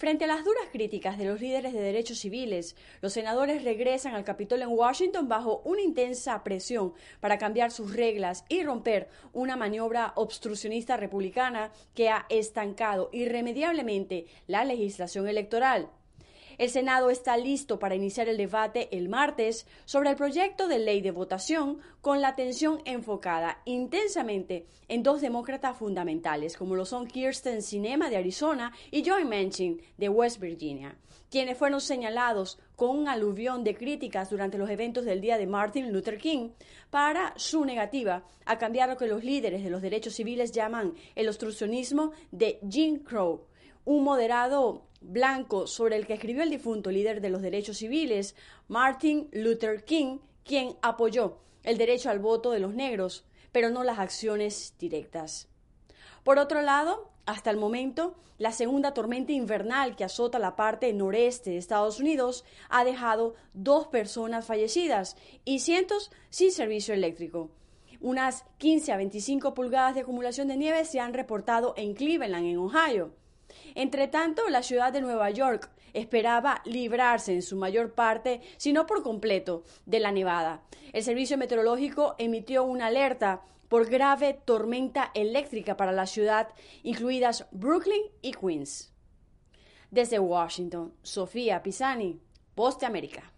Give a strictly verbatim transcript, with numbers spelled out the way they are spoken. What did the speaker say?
Frente a las duras críticas de los líderes de derechos civiles, los senadores regresan al Capitolio en Washington bajo una intensa presión para cambiar sus reglas y romper una maniobra obstruccionista republicana que ha estancado irremediablemente la legislación electoral. El Senado está listo para iniciar el debate el martes sobre el proyecto de ley de votación, con la atención enfocada intensamente en dos demócratas fundamentales, como lo son Kyrsten Sinema de Arizona y Joe Manchin de West Virginia, quienes fueron señalados con un aluvión de críticas durante los eventos del día de Martin Luther King para su negativa a cambiar lo que los líderes de los derechos civiles llaman el obstruccionismo de Jim Crow, un moderado blanco sobre el que escribió el difunto líder de los derechos civiles, Martin Luther King, quien apoyó el derecho al voto de los negros, pero no las acciones directas. Por otro lado, hasta el momento, la segunda tormenta invernal que azota la parte noreste de Estados Unidos ha dejado dos personas fallecidas y cientos sin servicio eléctrico. Unas quince a veinticinco pulgadas de acumulación de nieve se han reportado en Cleveland, en Ohio. Entre tanto, la ciudad de Nueva York esperaba librarse en su mayor parte, si no por completo, de la nevada. El servicio meteorológico emitió una alerta por grave tormenta eléctrica para la ciudad, incluidas Brooklyn y Queens. Desde Washington, Sofía Pisani, Voz de América.